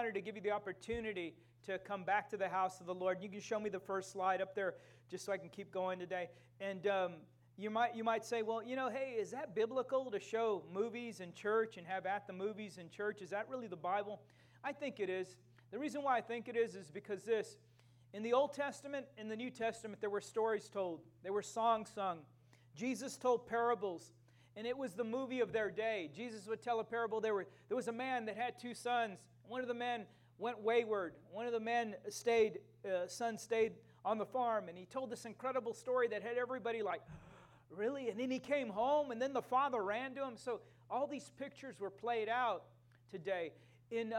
wanted to give you the opportunity to come back to the house of the Lord. You can show me the first slide up there just so I can keep going today. And you might say, well, hey, is that biblical to show movies in church and have at the movies in church? Is that really the Bible? I think it is. The reason why I think it is because in the Old Testament, in the New Testament, there were stories told. There were songs sung. Jesus told parables, and it was the movie of their day. Jesus would tell a parable. There was a man that had two sons. One of the men went wayward. One of the men sons stayed on the farm, and he told this incredible story that had everybody like, really? And then he came home, and then the father ran to him. So all these pictures were played out today. In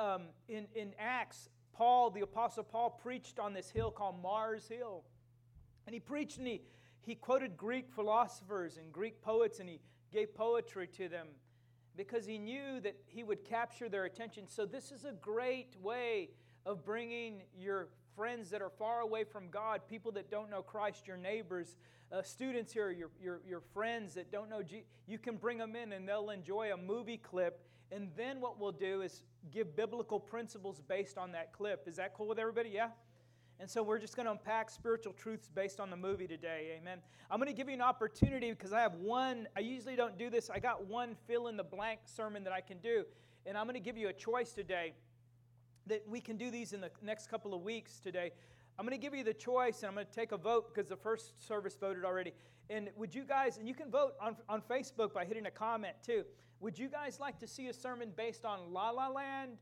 Acts, the Apostle Paul preached on this hill called Mars Hill. And he preached and he quoted Greek philosophers and Greek poets, and he gave poetry to them because he knew that he would capture their attention. So this is a great way of bringing your friends that are far away from God, people that don't know Christ, your neighbors, students here, your friends that don't know Jesus. You can bring them in and they'll enjoy a movie clip. And then what we'll do is give biblical principles based on that clip. Is that cool with everybody? Yeah? And so we're just going to unpack spiritual truths based on the movie today. Amen. I'm going to give you an opportunity because I usually don't do this. I got one fill-in-the-blank sermon that I can do. And I'm going to give you a choice today that we can do these in the next couple of weeks today. I'm going to give you the choice, and I'm going to take a vote because the first service voted already. And would you guys, and you can vote on Facebook by hitting a comment too. Would you guys like to see a sermon based on La La Land?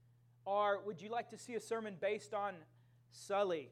Or would you like to see a sermon based on Sully?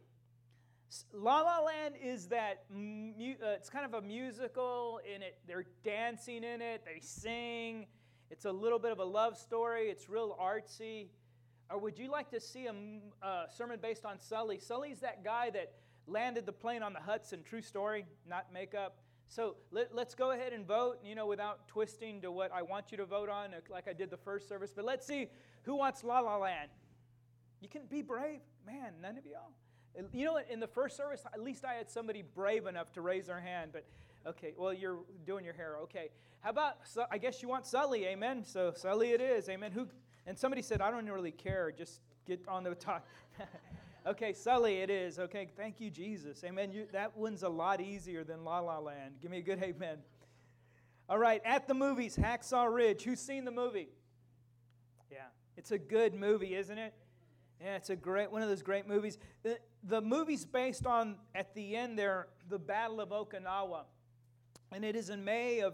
La La Land is that, it's kind of a musical, and they're dancing in it, they sing. It's a little bit of a love story. It's real artsy. Or would you like to see a sermon based on Sully? Sully's that guy that landed the plane on the Hudson. True story, not makeup. So let's go ahead and vote, without twisting to what I want you to vote on, like I did the first service. But let's see who wants La La Land. You can be brave. Man, none of y'all. In the first service, at least I had somebody brave enough to raise their hand. But, okay, well, you're doing your hair. Okay. How about, I guess you want Sully, amen? So Sully it is, amen. And somebody said, I don't really care. Just get on the talk. Okay, Sully it is. Okay, thank you, Jesus. Amen. That one's a lot easier than La La Land. Give me a good amen. All right, at the movies, Hacksaw Ridge. Who's seen the movie? Yeah, it's a good movie, isn't it? Yeah, it's one of those great movies. The movie's based on, at the end there, the Battle of Okinawa. And it is in May of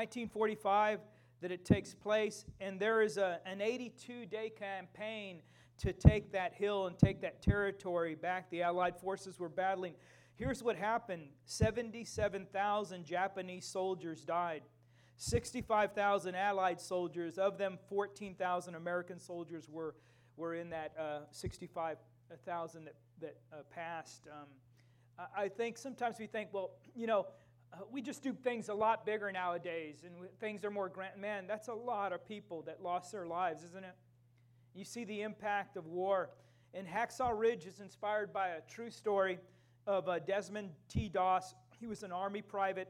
1945 that it takes place. And there is an 82-day campaign to take that hill and take that territory back. The Allied forces were battling. Here's what happened. 77,000 Japanese soldiers died. 65,000 Allied soldiers. Of them, 14,000 American soldiers were in that 65,000 that passed. I think sometimes we think, well, we just do things a lot bigger nowadays, and things are more grand. Man, that's a lot of people that lost their lives, isn't it? You see the impact of war. And Hacksaw Ridge is inspired by a true story of Desmond T. Doss. He was an Army private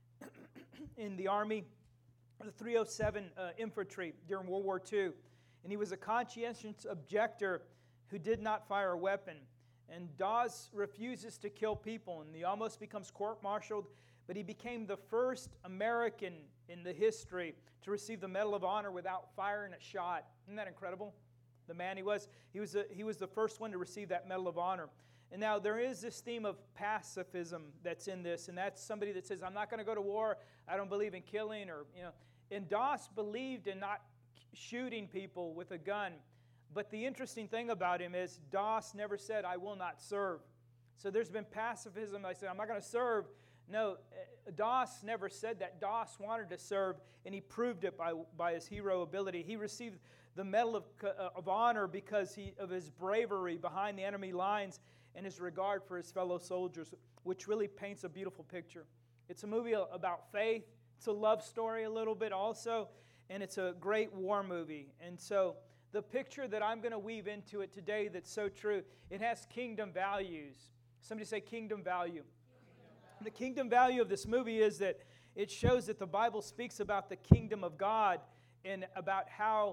in the Army, the 307 Infantry during World War II. And he was a conscientious objector who did not fire a weapon. And Doss refuses to kill people, and he almost becomes court-martialed, but he became the first American in the history to receive the Medal of Honor without firing a shot. Isn't that incredible? The man he was the first one to receive that Medal of Honor. And now there is this theme of pacifism that's in this, and that's somebody that says, I'm not going to go to war, I don't believe in killing, And Doss believed in not shooting people with a gun. But the interesting thing about him is Doss never said, I will not serve. So there's been pacifism. I said, I'm not going to serve. No, Doss never said that. Doss wanted to serve, and he proved it by his hero ability. He received the Medal of Honor because of his bravery behind the enemy lines and his regard for his fellow soldiers, which really paints a beautiful picture. It's a movie about faith. It's a love story a little bit also, and it's a great war movie. And so the picture that I'm going to weave into it today that's so true, it has kingdom values. Somebody say kingdom value. The kingdom value of this movie is that it shows that the Bible speaks about the kingdom of God and about how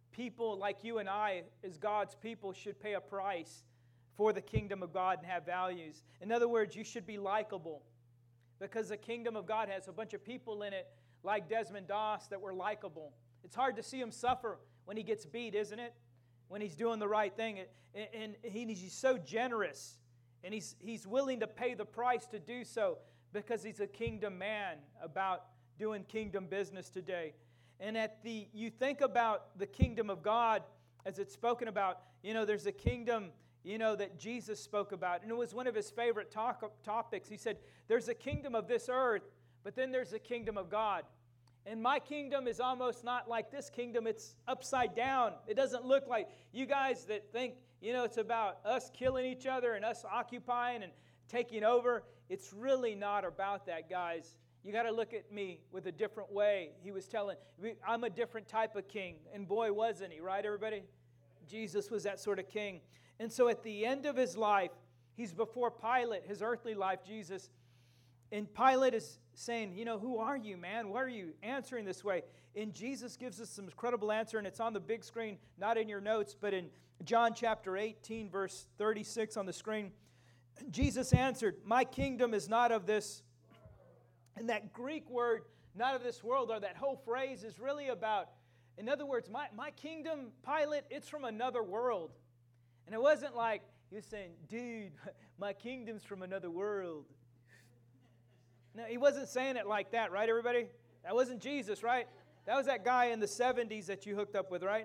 people like you and I, as God's people, should pay a price for the kingdom of God and have values. In other words, you should be likable, because the kingdom of God has a bunch of people in it, like Desmond Doss, that were likable. It's hard to see him suffer when he gets beat, isn't it? When he's doing the right thing. And he's so generous, and he's willing to pay the price to do so, because he's a kingdom man about doing kingdom business today. And you think about the kingdom of God as it's spoken about, there's a kingdom, that Jesus spoke about. And it was one of his favorite topics. He said, there's a kingdom of this earth, but then there's a kingdom of God. And my kingdom is almost not like this kingdom. It's upside down. It doesn't look like you guys that think, it's about us killing each other and us occupying and taking over. It's really not about that, guys. You got to look at me with a different way. He was telling, I'm a different type of king. And boy, wasn't he, right, everybody? Jesus was that sort of king. And so at the end of his life, he's before Pilate, his earthly life, Jesus. And Pilate is saying, who are you, man? Why are you answering this way? And Jesus gives us some incredible answer, and it's on the big screen, not in your notes, but in John chapter 18, verse 36 on the screen. Jesus answered, my kingdom is not of this. And that Greek word, not of this world, or that whole phrase is really about, in other words, my kingdom, Pilate, it's from another world. And it wasn't like he was saying, dude, my kingdom's from another world. No, he wasn't saying it like that, right, everybody? That wasn't Jesus, right? That was that guy in the 70s that you hooked up with, right?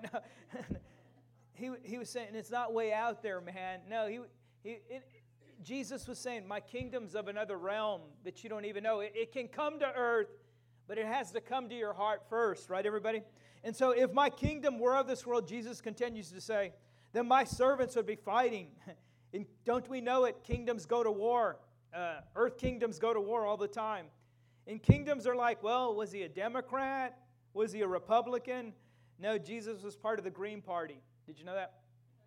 He was saying, it's not way out there, man. No, Jesus was saying, my kingdom's of another realm that you don't even know. It can come to earth, but it has to come to your heart first, right, everybody? And so if my kingdom were of this world, Jesus continues to say, then my servants would be fighting. And don't we know it? Kingdoms go to war. Earth kingdoms go to war all the time. And kingdoms are like, well, was he a Democrat? Was he a Republican? No, Jesus was part of the Green Party. Did you know that?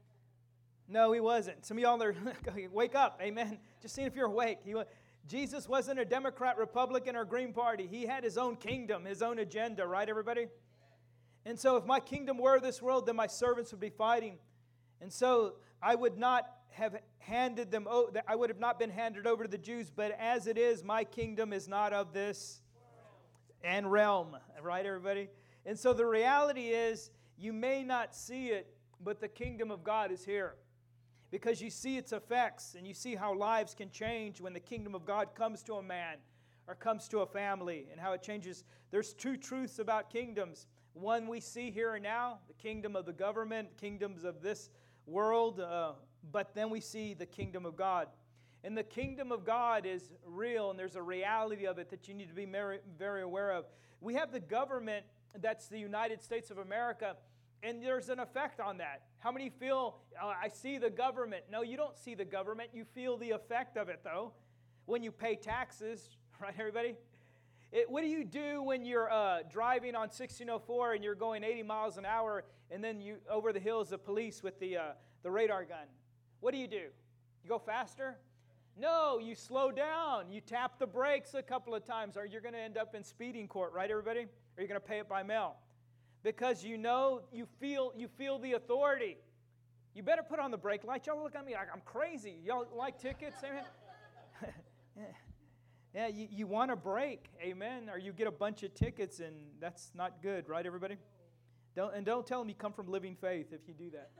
No, he wasn't. Some of y'all are, wake up, amen. Just seeing if you're awake. Jesus wasn't a Democrat, Republican, or Green Party. He had his own kingdom, his own agenda, right, everybody? And so if my kingdom were this world, then my servants would be fighting. And so I would not have handed them, I would have not been handed over to the Jews, but as it is, my kingdom is not of this and realm, right, everybody? And so the reality is, you may not see it, but the kingdom of God is here. Because you see its effects, and you see how lives can change when the kingdom of God comes to a man or comes to a family, and how it changes. There's two truths about kingdoms. One we see here and now, the kingdom of the government, kingdoms of this world, but then we see the kingdom of God. And the kingdom of God is real, and there's a reality of it that you need to be very, very aware of. We have the government, that's the United States of America, and there's an effect on that. How many feel, I see the government? No, you don't see the government. You feel the effect of it, though, when you pay taxes, right, everybody? What do you do when you're driving on 1604 and you're going 80 miles an hour, and then you over the hills of police with the radar gun? What do? You go faster? No, you slow down. You tap the brakes a couple of times, or you're going to end up in speeding court, right, everybody? Or you're going to pay it by mail. Because you feel the authority. You better put on the brake lights. Y'all look at me like I'm crazy. Y'all like tickets? Amen? Yeah, you want a break, amen? Or you get a bunch of tickets, and that's not good, right, everybody? Don't tell them you come from Living Faith if you do that.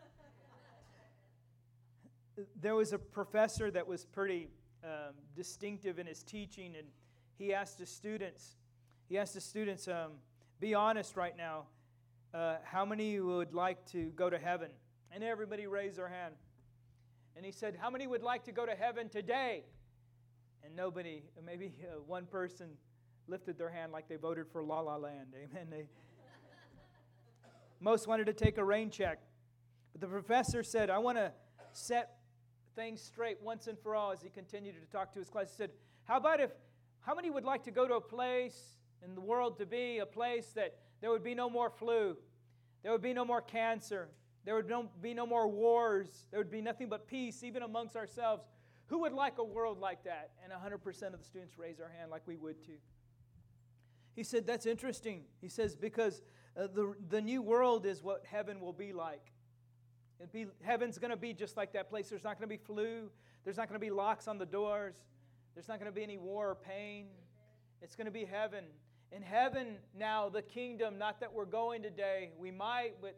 There was a professor that was pretty distinctive in his teaching, and he asked the students, be honest right now, how many would like to go to heaven? And everybody raised their hand. And he said, how many would like to go to heaven today? And nobody, maybe one person lifted their hand like they voted for La La Land. Amen. Most wanted to take a rain check. But the professor said, I want to set things straight once and for all as he continued to talk to his class. He said, how many would like to go to a place in the world to be a place that there would be no more flu, there would be no more cancer, there would be no more wars, there would be nothing but peace even amongst ourselves? Who would like a world like that? And 100% of the students raised their hand like we would too. He said, that's interesting. He says, because The new world is what heaven will be like. Heaven's going to be just like that place. There's not going to be flu. There's not going to be locks on the doors. There's not going to be any war or pain. It's going to be heaven. In heaven now, the kingdom, not that we're going today, we might, but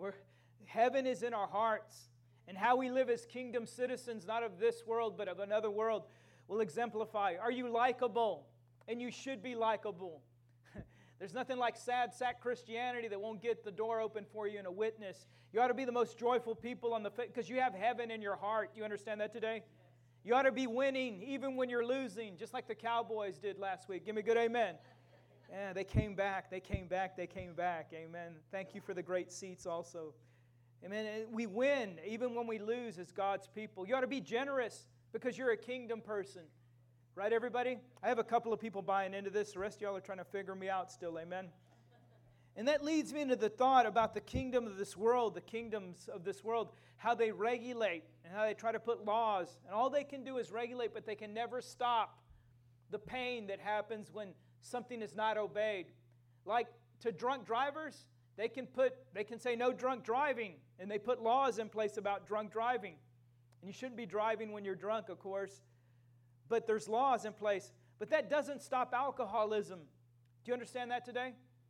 heaven is in our hearts. And how we live as kingdom citizens, not of this world, but of another world, will exemplify. Are you likable? And you should be likable. There's nothing like sad sack Christianity that won't get the door open for you in a witness. You ought to be the most joyful people on the face because you have heaven in your heart. Do you understand that today? You ought to be winning even when you're losing, just like the Cowboys did last week. Give me a good amen. Yeah, they came back. They came back. They came back. Amen. Thank you for the great seats also. Amen. We win even when we lose as God's people. You ought to be generous because you're a kingdom person. Right, everybody? I have a couple of people buying into this. The rest of y'all are trying to figure me out still. Amen? And that leads me into the thought about the kingdom of this world, the kingdoms of this world, how they regulate and how they try to put laws. And all they can do is regulate, but they can never stop the pain that happens when something is not obeyed. Like to drunk drivers, they can say no drunk driving, and they put laws in place about drunk driving. And you shouldn't be driving when you're drunk, of course. But there's laws in place. But that doesn't stop alcoholism. Do you understand that today?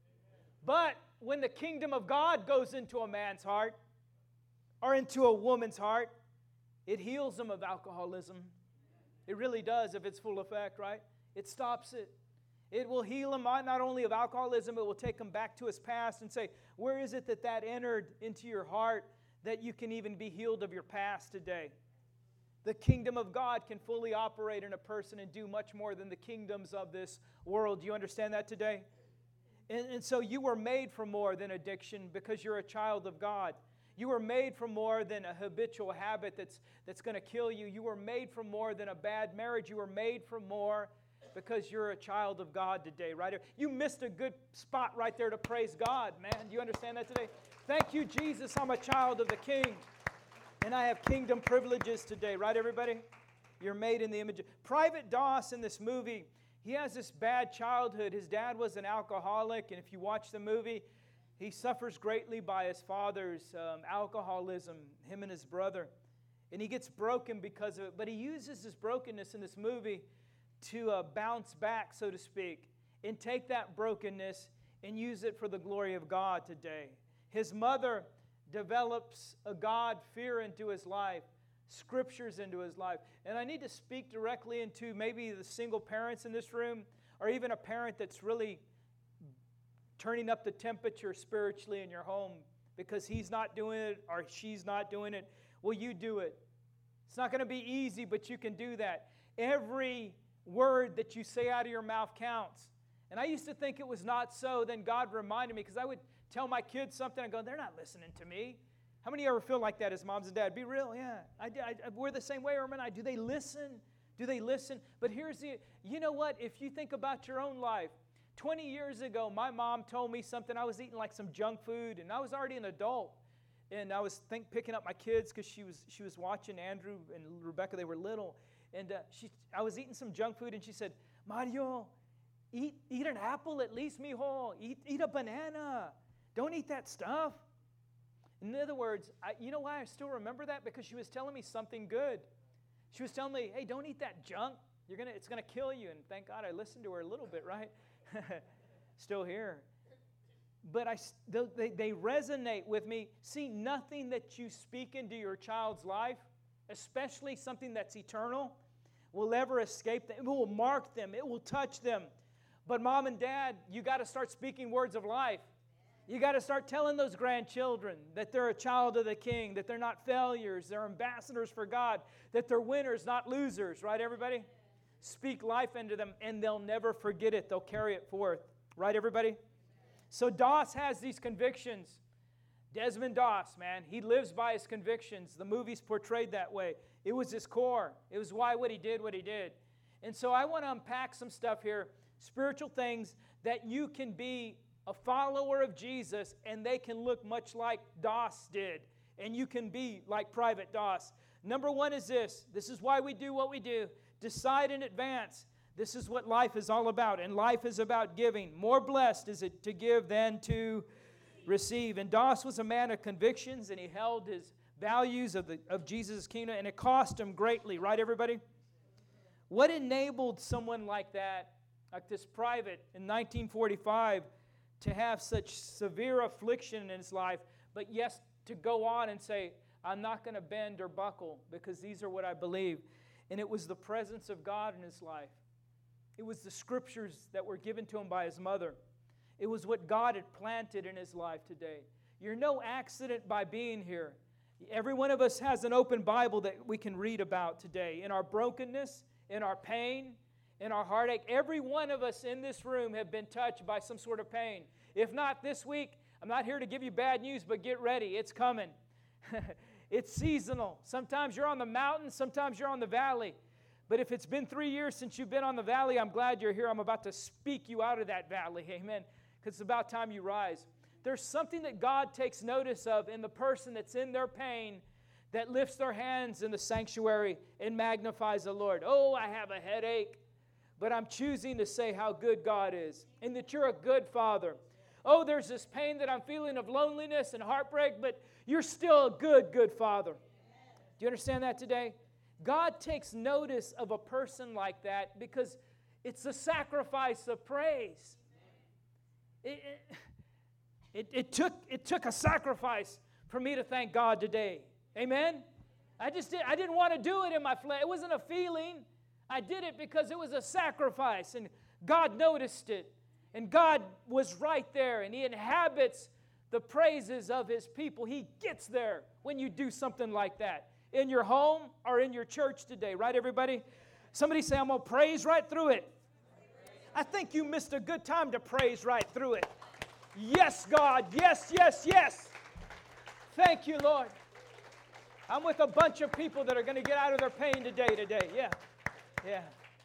But when the kingdom of God goes into a man's heart or into a woman's heart, it heals them of alcoholism. It really does if it's full effect, right? It stops it. It will heal him not only of alcoholism, it will take him back to his past and say, where is it that entered into your heart that you can even be healed of your past today? The kingdom of God can fully operate in a person and do much more than the kingdoms of this world. Do you understand that today? And so you were made for more than addiction because you're a child of God. You were made for more than a habitual habit that's going to kill you. You were made for more than a bad marriage. You were made for more because you're a child of God today, right? You missed a good spot right there to praise God, man. Do you understand that today? Thank you, Jesus. I'm a child of the King. And I have kingdom privileges today, right, everybody? You're made in the image of... Private Doss in this movie, he has this bad childhood. His dad was an alcoholic, and if you watch the movie, he suffers greatly by his father's alcoholism, him and his brother. And he gets broken because of it. But he uses this brokenness in this movie to bounce back, so to speak, and take that brokenness and use it for the glory of God today. His mother develops a God fear into his life, scriptures into his life. And I need to speak directly into maybe the single parents in this room, or even a parent that's really turning up the temperature spiritually in your home because he's not doing it or she's not doing it. Will you do it? It's not going to be easy, but you can do that. Every word that you say out of your mouth counts. And I used to think it was not so. Then God reminded me, because I would tell my kids something and go, they're not listening to me. How many of you ever feel like that as moms and dads? Be real, yeah. We're the same way, Irma and I. Do they listen? Do they listen? But here's you know what? If you think about your own life, 20 years ago, my mom told me something. I was eating like some junk food, and I was already an adult. And I was picking up my kids because she was watching Andrew and Rebecca. They were little. And I was eating some junk food, and she said, Mario, eat an apple at least, mijo. Eat a banana. Don't eat that stuff. In other words, you know why I still remember that? Because she was telling me something good. She was telling me, hey, don't eat that junk. It's gonna kill you. And thank God I listened to her a little bit, right? Still here. But they resonate with me. See, nothing that you speak into your child's life, especially something that's eternal, will ever escape them. It will mark them. It will touch them. But mom and dad, you got to start speaking words of life. You got to start telling those grandchildren that they're a child of the King, that they're not failures, they're ambassadors for God, that they're winners, not losers, right, everybody? Speak life into them, and they'll never forget it. They'll carry it forth, right, everybody? So Doss has these convictions. Desmond Doss, man, he lives by his convictions. The movie's portrayed that way. It was his core. It was why what he did. And so I want to unpack some stuff here, spiritual things that you can be a follower of Jesus, and they can look much like Doss did, and you can be like Private Doss. Number one is this. This is why we do what we do. Decide in advance. This is what life is all about, and life is about giving. More blessed is it to give than to receive. And Doss was a man of convictions, and he held his values of Jesus' kingdom, and it cost him greatly. Right, everybody? What enabled someone like that, like this private in 1945, to have such severe affliction in his life, but yes, to go on and say, I'm not going to bend or buckle because these are what I believe. And it was the presence of God in his life. It was the scriptures that were given to him by his mother. It was what God had planted in his life today. You're no accident by being here. Every one of us has an open Bible that we can read about today. In our brokenness, in our pain, in our heartache, every one of us in this room have been touched by some sort of pain. If not this week, I'm not here to give you bad news, but get ready. It's coming. It's seasonal. Sometimes you're on the mountain, sometimes you're on the valley. But if it's been 3 years since you've been on the valley, I'm glad you're here. I'm about to speak you out of that valley. Amen. Because it's about time you rise. There's something that God takes notice of in the person that's in their pain, that lifts their hands in the sanctuary and magnifies the Lord. Oh, I have a headache, but I'm choosing to say how good God is and that you're a good Father. Oh, there's this pain that I'm feeling of loneliness and heartbreak, but you're still a good, good Father. Do you understand that today? God takes notice of a person like that because it's a sacrifice of praise. It took a sacrifice for me to thank God today. Amen? I didn't want to do it in my flesh. It wasn't a feeling. I did it because it was a sacrifice, and God noticed it. And God was right there, and He inhabits the praises of His people. He gets there when you do something like that. In your home or in your church today. Right, everybody? Somebody say, I'm going to praise right through it. I think you missed a good time to praise right through it. Yes, God. Yes, yes, yes. Thank you, Lord. I'm with a bunch of people that are going to get out of their pain today. Yeah. Yeah.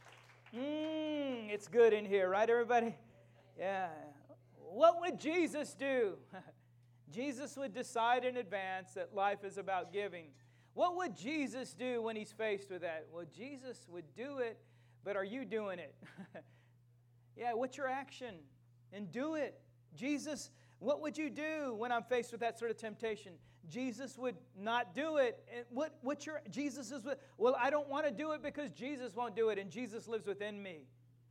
It's good in here, right, everybody? Yeah. What would Jesus do? Jesus would decide in advance that life is about giving. What would Jesus do when He's faced with that? Well, Jesus would do it, but are you doing it? Yeah, what's your action? And do it. Jesus, what would you do when I'm faced with that sort of temptation? Jesus would not do it. And what's your Jesus is? Well, I don't want to do it because Jesus won't do it, and Jesus lives within me.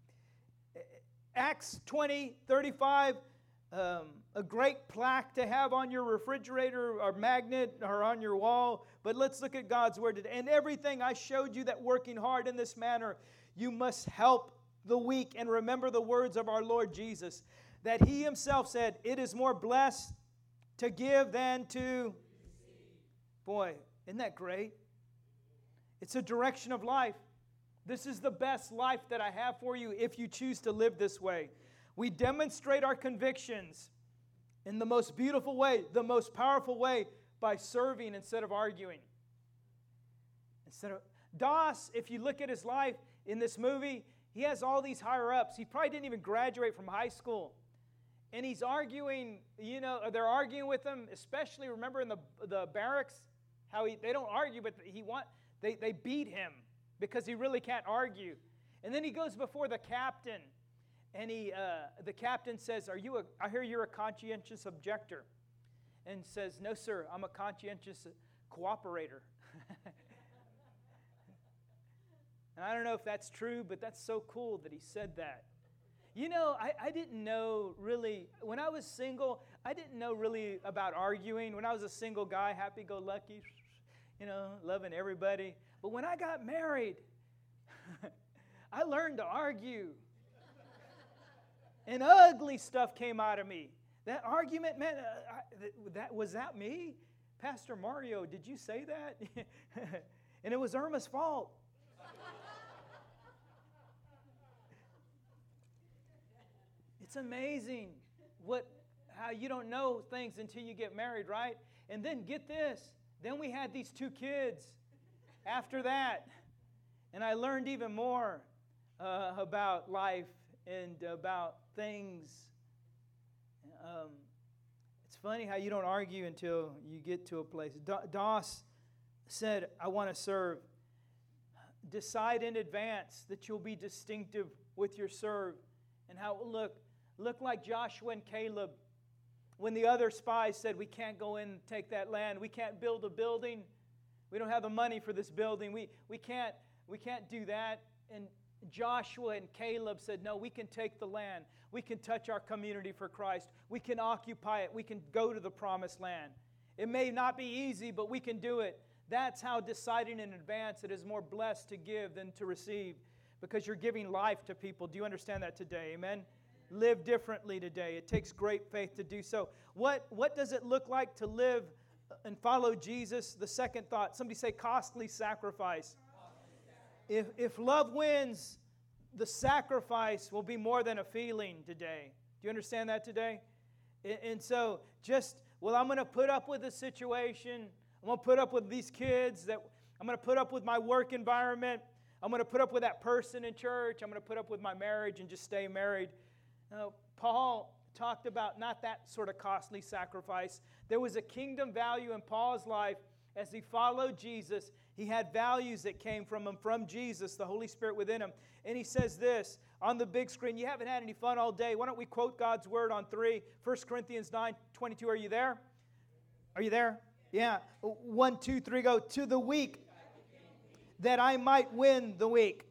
Acts 20:35, a great plaque to have on your refrigerator or magnet or on your wall. But let's look at God's word today. And everything I showed you that working hard in this manner, you must help the weak and remember the words of our Lord Jesus, that He Himself said, it is more blessed to give than to receive. Boy, isn't that great? It's a direction of life. This is the best life that I have for you if you choose to live this way. We demonstrate our convictions in the most beautiful way, the most powerful way, by serving instead of arguing. Doss, if you look at his life in this movie, he has all these higher-ups. He probably didn't even graduate from high school. And he's arguing, they're arguing with him, especially, remember in the barracks, how they don't argue, but they beat him because he really can't argue. And then he goes before the captain, and the captain says, I hear you're a conscientious objector. And says, no, sir, I'm a conscientious cooperator. And I don't know if that's true, but that's so cool that he said that. I didn't know really, when I was single, I didn't know really about arguing. When I was a single guy, happy-go-lucky, loving everybody. But when I got married, I learned to argue. And ugly stuff came out of me. That argument, man, was that me? Pastor Mario, did you say that? And it was Irma's fault. It's amazing how you don't know things until you get married, right? And then get this. Then we had these 2 kids after that. And I learned even more about life and about things. It's funny how you don't argue until you get to a place. Doss said, I want to serve. Decide in advance that you'll be distinctive with your serve and how it will look like Joshua and Caleb. when the other spies said, we can't go in and take that land. We can't build a building. We don't have the money for this building. We can't do that. And Joshua and Caleb said, no, we can take the land. We can touch our community for Christ. We can occupy it. We can go to the promised land. It may not be easy, but we can do it. That's how deciding in advance it is more blessed to give than to receive, because you're giving life to people. Do you understand that today? Amen? Live differently today. It takes great faith to do so. What does it look like to live and follow Jesus? The second thought, somebody say costly sacrifice. If love wins, the sacrifice will be more than a feeling today. Do you understand that today? And so I'm going to put up with the situation. I'm going to put up with these kids. I'm going to put up with my work environment. I'm going to put up with that person in church. I'm going to put up with my marriage and just stay married. Now, Paul talked about not that sort of costly sacrifice. There was a kingdom value in Paul's life as he followed Jesus. He had values that came from him, from Jesus, the Holy Spirit within him. And he says this on the big screen. You haven't had any fun all day. Why don't we quote God's word on 3? 1 Corinthians 9:22. Are you there? Are you there? Yeah. 1, 2, 3, go. To the weak, that I might win the weak.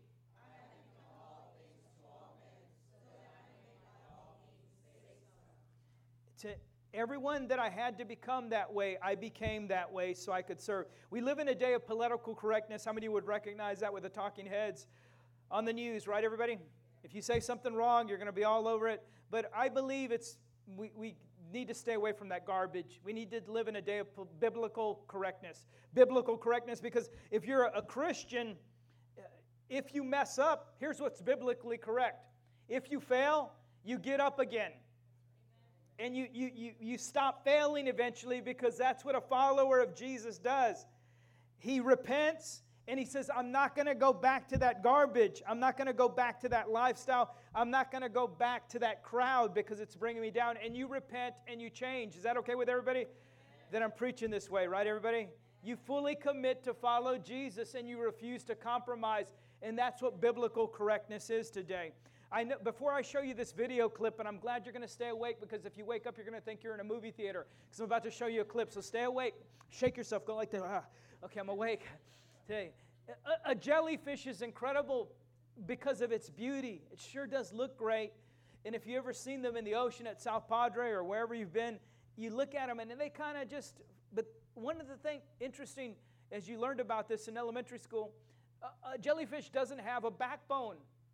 To everyone that I had to become that way, I became that way so I could serve. We live in a day of political correctness. How many would recognize that with the talking heads on the news, right, everybody? If you say something wrong, you're going to be all over it. But I believe we need to stay away from that garbage. We need to live in a day of biblical correctness. Biblical correctness, because if you're a Christian, if you mess up, here's what's biblically correct. If you fail, you get up again. And you stop failing eventually, because that's what a follower of Jesus does. He repents and he says, I'm not going to go back to that garbage. I'm not going to go back to that lifestyle. I'm not going to go back to that crowd because it's bringing me down. And you repent and you change. Is that okay with everybody? Then I'm preaching this way, right, everybody? You fully commit to follow Jesus and you refuse to compromise. And that's what biblical correctness is today. I know, before I show you this video clip, and I'm glad you're going to stay awake, because if you wake up, you're going to think you're in a movie theater, because I'm about to show you a clip. So stay awake. Shake yourself. Go like that. Okay, I'm awake. Today, a jellyfish is incredible because of its beauty. It sure does look great. And if you've ever seen them in the ocean at South Padre or wherever you've been, you look at them and they kind of just, but one of the things interesting, as you learned about this in elementary school, a jellyfish doesn't have a backbone.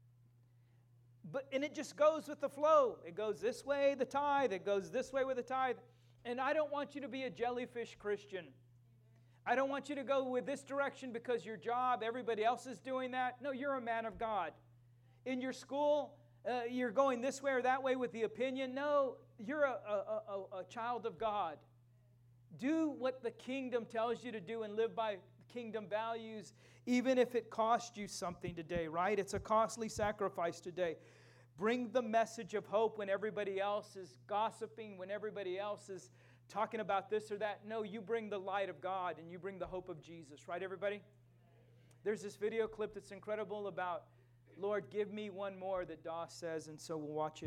And it just goes with the flow. It goes this way, the tide. It goes this way with the tide. And I don't want you to be a jellyfish Christian. I don't want you to go with this direction because your job, everybody else is doing that. No, you're a man of God. In your school, you're going this way or that way with the opinion. No, you're a child of God. Do what the kingdom tells you to do and live by kingdom values, even if it costs you something today, right? It's a costly sacrifice today. Bring the message of hope when everybody else is gossiping, when everybody else is talking about this or that. No, you bring the light of God and you bring the hope of Jesus, right, everybody? There's this video clip that's incredible about, Lord, give me one more, that Doss says, and so we'll watch it.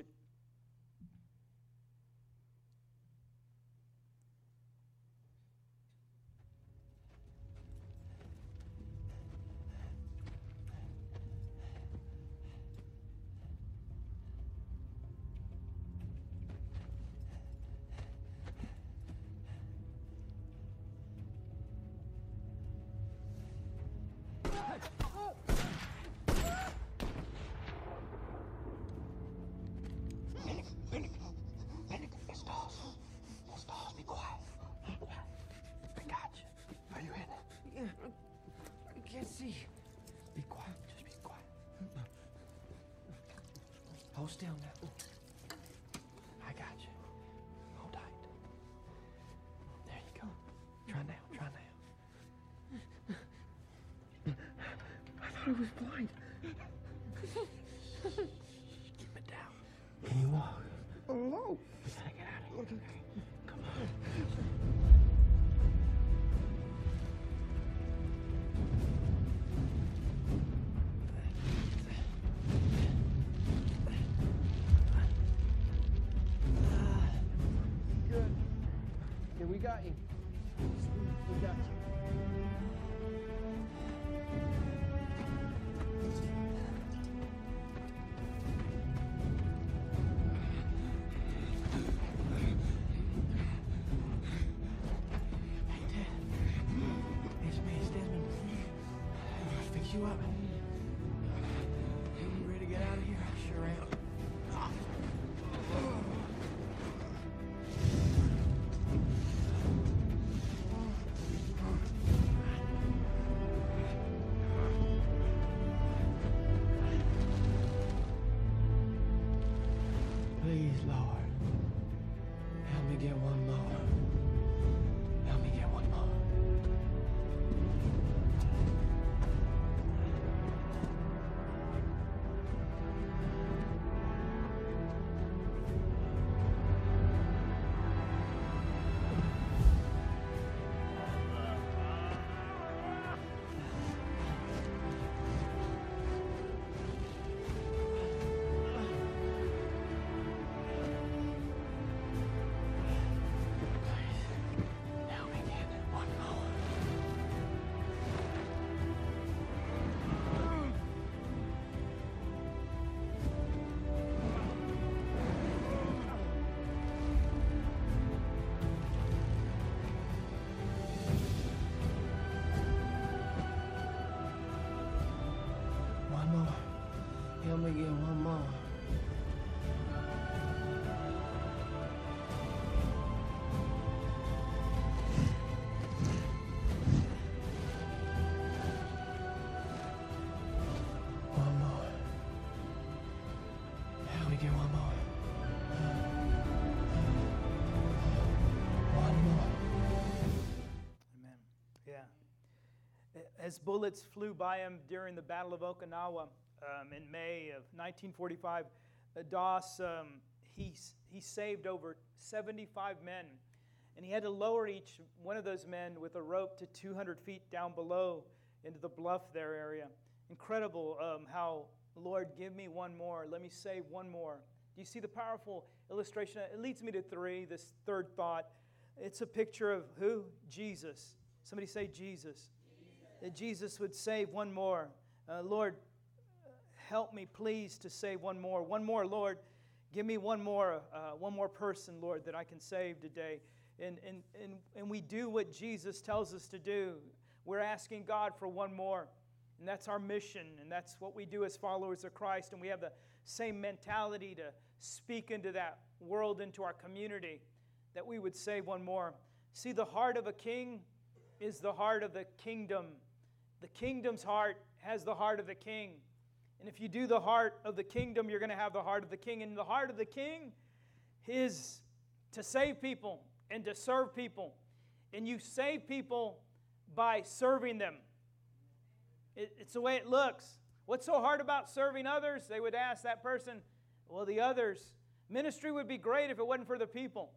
Hold still now. I got you. Hold tight. There you go. Try now. I thought it was blind. Keep it down. Can you walk? Oh, no. We gotta get out of here. Come on. got you. We got you. Hey, Dad. It's me, it's Desmond. I'll fix you up. You ready to get out of here? I sure am. Please, Lord, help me get one more. Help me get one more. Please, help me get one more. One more. Help me get one more. One more. Help me get one more. One more. Amen. Yeah. As bullets flew by him during the Battle of Okinawa in May of 1945, Doss, he saved over 75 men. And he had to lower each one of those men with a rope to 200 feet down below into the bluff there area. Incredible how, Lord, give me one more. Let me save one more. Do you see the powerful illustration? It leads me to three, this third thought. It's a picture of who? Jesus. Somebody say Jesus. That Jesus would save one more. Lord, help me please to save one more. One more, Lord. Give me one more person, Lord, that I can save today. And we do what Jesus tells us to do. We're asking God for one more. And that's our mission. And that's what we do as followers of Christ. And we have the same mentality to speak into that world, into our community, that we would save one more. See, the heart of a king is the heart of the kingdom. The kingdom's heart has the heart of the king. And if you do the heart of the kingdom, you're going to have the heart of the king. And the heart of the king is to save people and to serve people. And you save people by serving them. It's the way it looks. What's so hard about serving others? They would ask that person, well, the others. Ministry would be great if it wasn't for the people.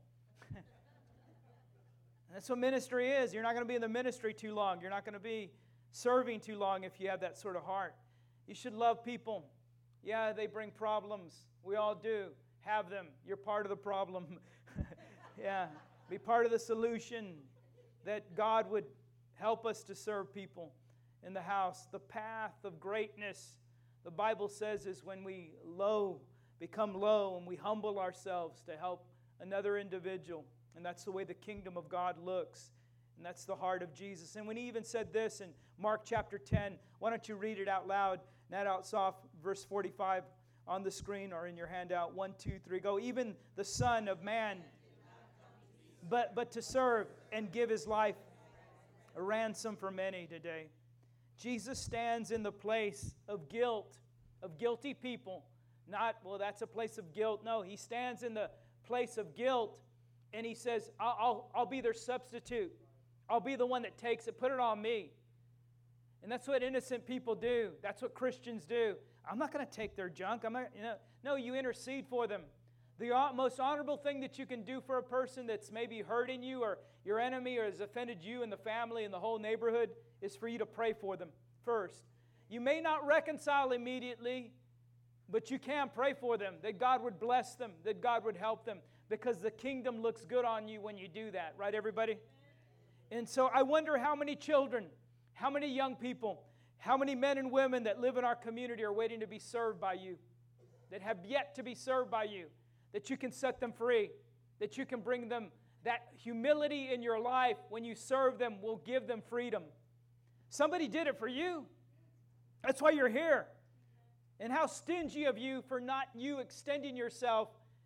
That's what ministry is. You're not going to be in the ministry too long. You're not going to be serving too long if you have that sort of heart. You should love people. Yeah, they bring problems. We all do have them. You're part of the problem. Yeah, be part of the solution, that God would help us to serve people in the house. The path of greatness, the Bible says, is when we become low and we humble ourselves to help another individual. And that's the way the kingdom of God looks. And that's the heart of Jesus. And when he even said this in Mark chapter 10, why don't you read it out loud? Nat Outsoff, verse 45 on the screen or in your handout. 1, 2, 3, go. Even the Son of Man, but to serve and give his life a ransom for many today. Jesus stands in the place of guilt, of guilty people. Not, well, that's a place of guilt. No, he stands in the place of guilt, and he says, I'll be their substitute. I'll be the one that takes it. Put it on me. And that's what innocent people do. That's what Christians do. I'm not going to take their junk. No, you intercede for them. The most honorable thing that you can do for a person that's maybe hurting you, or your enemy, or has offended you and the family and the whole neighborhood, is for you to pray for them first. You may not reconcile immediately, but you can pray for them, that God would bless them, that God would help them. because the kingdom looks good on you when you do that. Right, everybody? And so I wonder how many children, how many young people, how many men and women that live in our community are waiting to be served by you, that have yet to be served by you, that you can set them free, that you can bring them that humility in your life when you serve them will give them freedom. Somebody did it for you. That's why you're here. And how stingy of you for not you extending yourself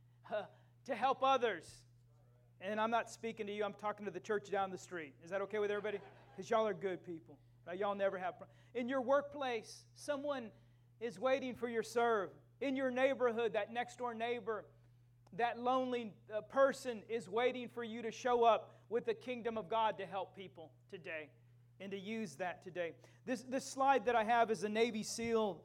to help others. And I'm not speaking to you. I'm talking to the church down the street. Is that okay with everybody? Because y'all are good people. Right? Y'all never have problems. In your workplace, someone is waiting for your serve. In your neighborhood, that next door neighbor, that lonely person is waiting for you to show up with the kingdom of God to help people today and to use that today. This slide that I have is a Navy SEAL,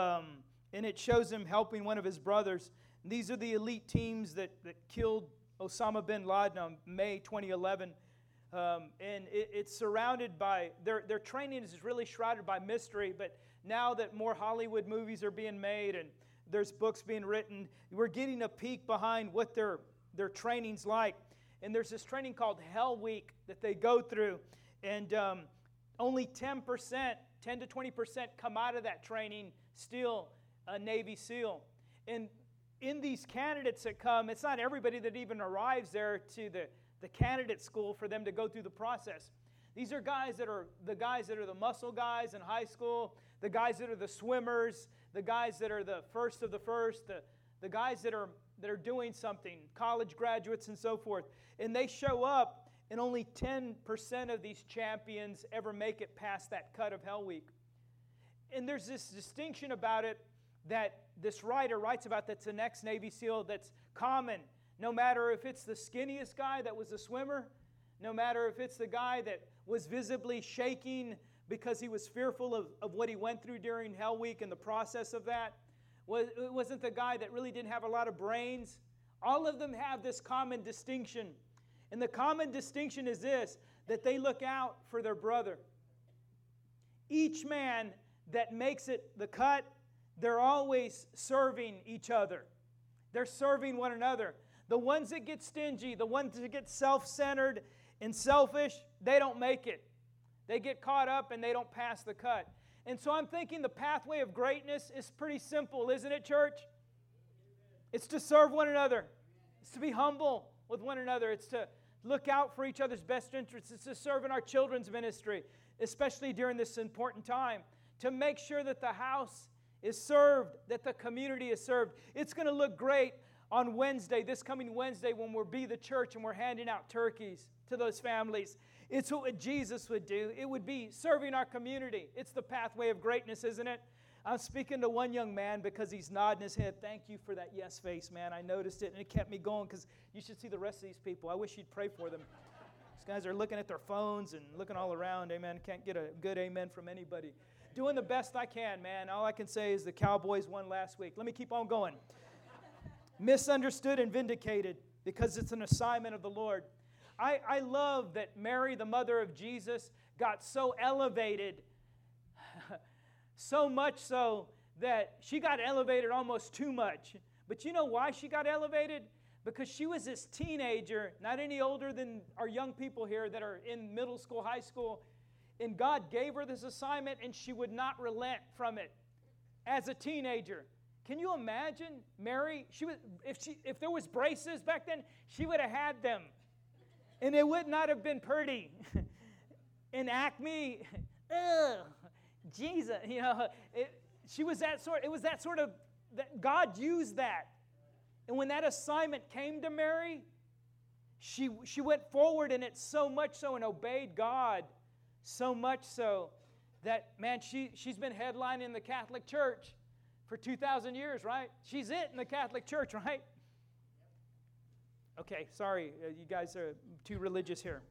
and it shows him helping one of his brothers. These are the elite teams that killed Osama bin Laden on May 2011. And it's surrounded by, their training is really shrouded by mystery, but now that more Hollywood movies are being made and there's books being written, we're getting a peek behind what their training's like. And there's this training called Hell Week that they go through, and only 10% to 20% come out of that training still a Navy SEAL. And in these candidates that come, it's not everybody that even arrives there to the candidate school for them to go through the process. These are guys that are the muscle guys in high school, the guys that are the swimmers, the guys that are the first of the first, the guys that are doing something, college graduates and so forth. And they show up, and only 10% of these champions ever make it past that cut of Hell Week. And there's this distinction about it that this writer writes about that's the next Navy SEAL that's common. No matter if it's the skinniest guy that was a swimmer, no matter if it's the guy that was visibly shaking because he was fearful of what he went through during Hell Week and the process of that. It wasn't the guy that really didn't have a lot of brains. All of them have this common distinction. And the common distinction is this, that they look out for their brother. Each man that makes it the cut, they're always serving each other. They're serving one another. The ones that get stingy, the ones that get self-centered and selfish, they don't make it. They get caught up and they don't pass the cut. And so I'm thinking the pathway of greatness is pretty simple, isn't it, church? It's to serve one another. It's to be humble with one another. It's to look out for each other's best interests. It's to serve in our children's ministry, especially during this important time, to make sure that the house is served, that the community is served. It's going to look great on Wednesday, this coming Wednesday, when we'll be the church and we're handing out turkeys to those families. It's what Jesus would do. It would be serving our community. It's the pathway of greatness, isn't it? I'm speaking to one young man because he's nodding his head. Thank you for that yes face, man. I noticed it, and it kept me going because you should see the rest of these people. I wish you'd pray for them. These guys are looking at their phones and looking all around. Amen. Can't get a good amen from anybody. Doing the best I can, man. All I can say is the Cowboys won last week. Let me keep on going. Misunderstood and vindicated because it's an assignment of the Lord. I love that Mary, the mother of Jesus, got so elevated, so much so that she got elevated almost too much. But you know why she got elevated? Because she was this teenager, not any older than our young people here that are in middle school, high school, and God gave her this assignment, and she would not relent from it as a teenager. Can you imagine Mary? If there was braces back then, she would have had them. And it would not have been pretty. And Acme, Jesus, it was that sort of, that God used that. And when that assignment came to Mary, she went forward in it so much so and obeyed God so much so that, man, she's been headlining the Catholic Church for 2,000 years, right? She's it in the Catholic Church, right? Okay, sorry, you guys are too religious here.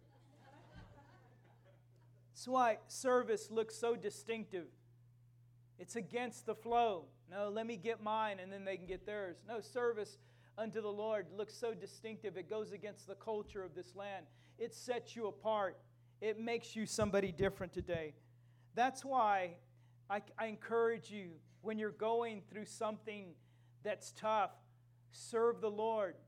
That's why service looks so distinctive. It's against the flow. No, let me get mine and then they can get theirs. No, service unto the Lord looks so distinctive. It goes against the culture of this land. It sets you apart. It makes you somebody different today. That's why I encourage you, when you're going through something that's tough, serve the Lord.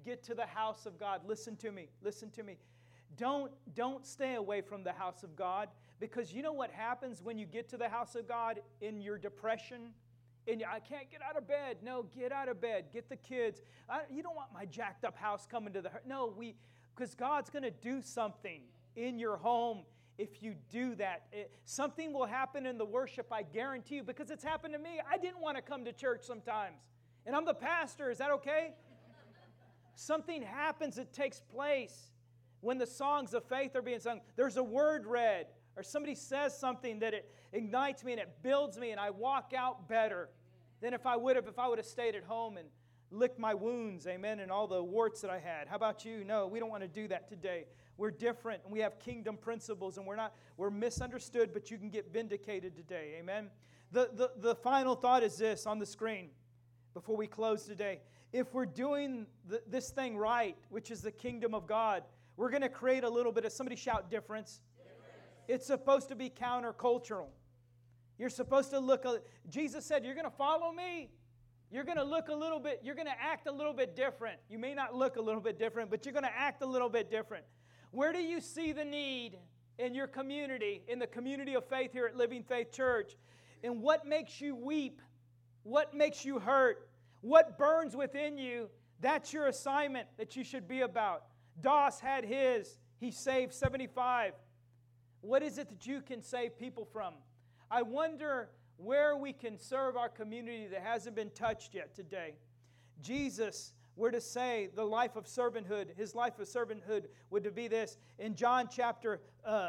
get to the house of God, listen to me, listen to me. Don't stay away from the house of God, because you know what happens when you get to the house of God in your depression? I can't get out of bed. No, get out of bed. Get the kids. You don't want my jacked up house coming to the... No, because God's going to do something in your home if you do that. Something will happen in the worship, I guarantee you, because it's happened to me. I didn't want to come to church sometimes. And I'm the pastor. Is that okay? Something happens, it takes place. When the songs of faith are being sung, there's a word read, or somebody says something that it ignites me and it builds me, and I walk out better than if I would have stayed at home and licked my wounds, amen, and all the warts that I had. How about you? No, we don't want to do that today. We're different, and we have kingdom principles, and we're misunderstood, but you can get vindicated today, amen. The final thought is this on the screen before we close today. If we're doing this thing right, which is the kingdom of God, we're going to create a little bit of, somebody shout, difference. It's supposed to be countercultural. You're supposed to look, Jesus said, you're going to follow me. You're going to look a little bit, you're going to act a little bit different. You may not look a little bit different, but you're going to act a little bit different. Where do you see the need in your community, in the community of faith here at Living Faith Church? And what makes you weep? What makes you hurt? What burns within you? That's your assignment that you should be about. Doss had his. He saved 75. What is it that you can save people from? I wonder where we can serve our community that hasn't been touched yet today. Jesus were to say the life of servanthood, his life of servanthood would to be this. In John chapter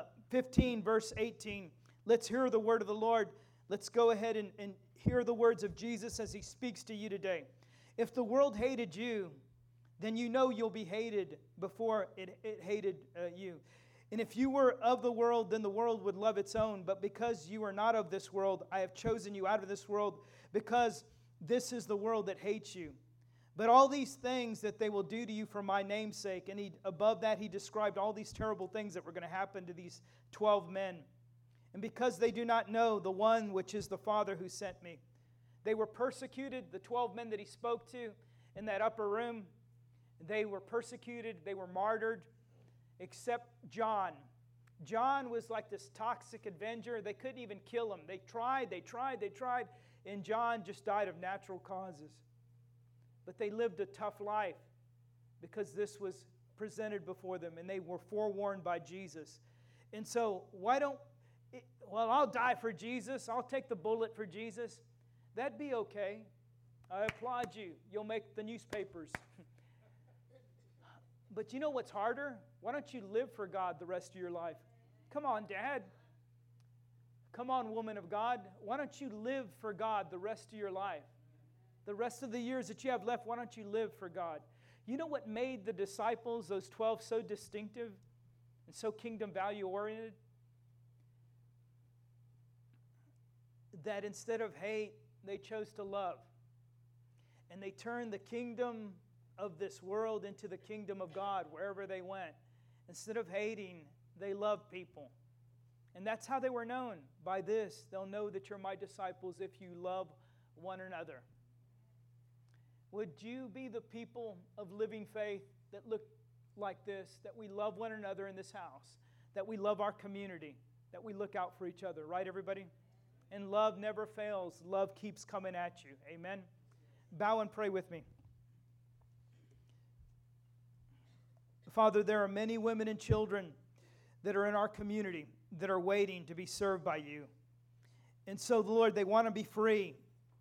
15, verse 18, let's hear the word of the Lord. Let's go ahead and hear the words of Jesus as he speaks to you today. If the world hated you, then you know you'll be hated before it hated you. And if you were of the world, then the world would love its own. But because you are not of this world, I have chosen you out of this world, because this is the world that hates you. But all these things that they will do to you for my name's sake. And above that, he described all these terrible things that were going to happen to these 12 men. And because they do not know the one which is the Father who sent me. They were persecuted, the 12 men that he spoke to in that upper room. They were persecuted, they were martyred, except John. John was like this toxic avenger. They couldn't even kill him. They tried, and John just died of natural causes. But they lived a tough life because this was presented before them, and they were forewarned by Jesus. And so, I'll die for Jesus. I'll take the bullet for Jesus. That'd be okay. I applaud you. You'll make the newspapers. But you know what's harder? Why don't you live for God the rest of your life? Come on, Dad. Come on, woman of God. Why don't you live for God the rest of your life? The rest of the years that you have left, why don't you live for God? You know what made the disciples, those 12, so distinctive and so kingdom value oriented? That instead of hate, they chose to love. And they turned the kingdom of this world into the kingdom of God wherever they went. Instead of hating, they loved people. And that's how they were known. By this, they'll know that you're my disciples if you love one another. Would you be the people of living faith that look like this, that we love one another in this house, that we love our community, that we look out for each other, right, everybody? And love never fails. Love keeps coming at you. Amen? Bow and pray with me. Father, there are many women and children that are in our community that are waiting to be served by you. And so, Lord, they want to be free.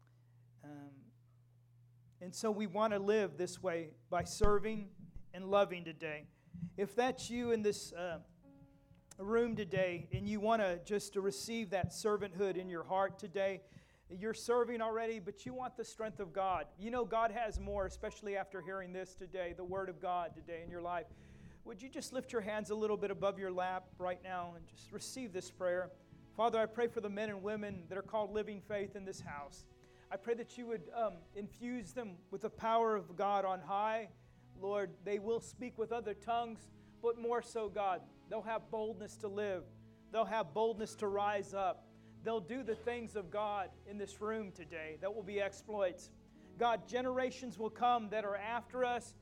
And so we want to live this way by serving and loving today. If that's you in this room today and you want to just to receive that servanthood in your heart today, you're serving already, but you want the strength of God. You know God has more, especially after hearing this today, the Word of God today in your life. Would you just lift your hands a little bit above your lap right now and just receive this prayer? Father, I pray for the men and women that are called Living Faith in this house. I pray that you would infuse them with the power of God on high. Lord, they will speak with other tongues, but more so, God, they'll have boldness to live. They'll have boldness to rise up. They'll do the things of God in this room today. That will be exploits. God, generations will come that are after us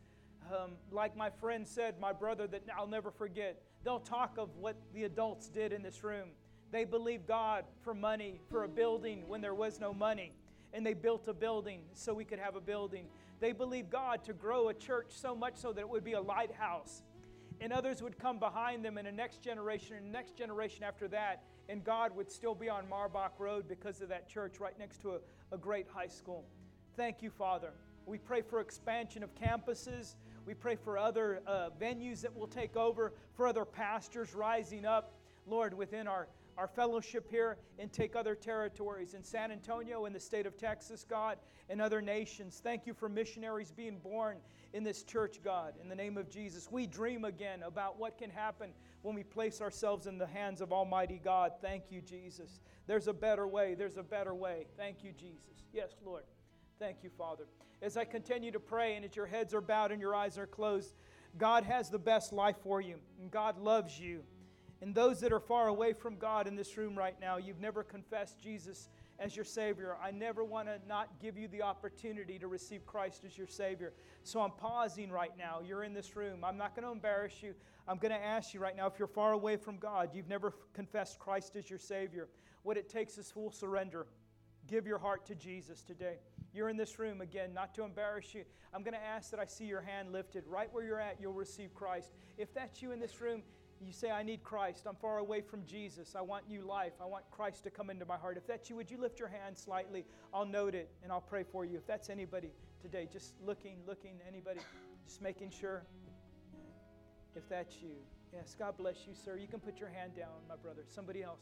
Like my friend said, my brother that I'll never forget, they'll talk of what the adults did in this room. They believed God for money, for a building when there was no money. And they built a building so we could have a building. They believed God to grow a church so much so that it would be a lighthouse. And others would come behind them in the next generation and the next generation after that. And God would still be on Marbach Road because of that church right next to a great high school. Thank you, Father. We pray for expansion of campuses. We pray for other venues that will take over, for other pastors rising up, Lord, within our fellowship here and take other territories in San Antonio, in the state of Texas, God, and other nations. Thank you for missionaries being born in this church, God, in the name of Jesus. We dream again about what can happen when we place ourselves in the hands of Almighty God. Thank you, Jesus. There's a better way. There's a better way. Thank you, Jesus. Yes, Lord. Thank you, Father. As I continue to pray and as your heads are bowed and your eyes are closed, God has the best life for you, and God loves you. And those that are far away from God in this room right now, you've never confessed Jesus as your Savior. I never want to not give you the opportunity to receive Christ as your Savior. So I'm pausing right now. You're in this room. I'm not going to embarrass you. I'm going to ask you right now, if you're far away from God, you've never confessed Christ as your Savior, what it takes is full surrender. Give your heart to Jesus today. You're in this room, again, not to embarrass you. I'm going to ask that I see your hand lifted. Right where you're at, you'll receive Christ. If that's you in this room, you say, I need Christ. I'm far away from Jesus. I want new life. I want Christ to come into my heart. If that's you, would you lift your hand slightly? I'll note it, and I'll pray for you. If that's anybody today, just looking, anybody, just making sure. If that's you. Yes, God bless you, sir. You can put your hand down, my brother. Somebody else.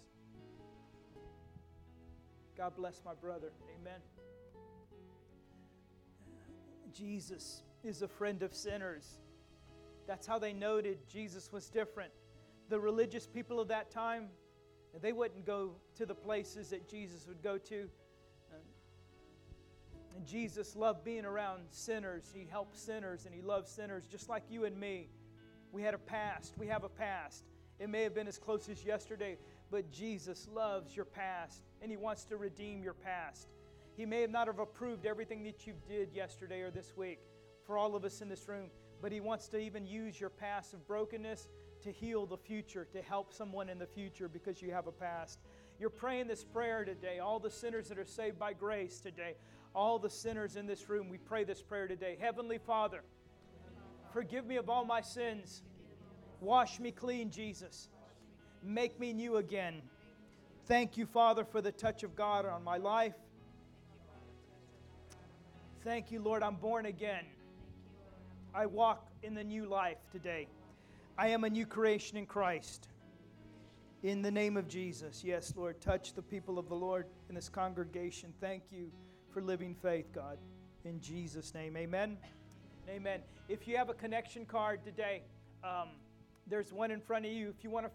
God bless my brother. Amen. Jesus is a friend of sinners. That's how they noted Jesus was different. The religious people of that time, they wouldn't go to the places that Jesus would go to. And Jesus loved being around sinners. He helped sinners and He loved sinners just like you and me. We had a past. We have a past. It may have been as close as yesterday, but Jesus loves your past and He wants to redeem your past. He may not have approved everything that you did yesterday or this week for all of us in this room, but He wants to even use your past of brokenness to heal the future, to help someone in the future because you have a past. You're praying this prayer today. All the sinners that are saved by grace today, all the sinners in this room, we pray this prayer today. Heavenly Father, forgive me of all my sins. Wash me clean, Jesus. Make me new again. Thank you, Father, for the touch of God on my life. Thank you, Lord, I'm born again. I walk in the new life today. I am a new creation in Christ. In the name of Jesus. Yes, Lord, touch the people of the Lord in this congregation. Thank you for living faith, God. In Jesus' name, amen. Amen. If you have a connection card today, there's one in front of you. If you want to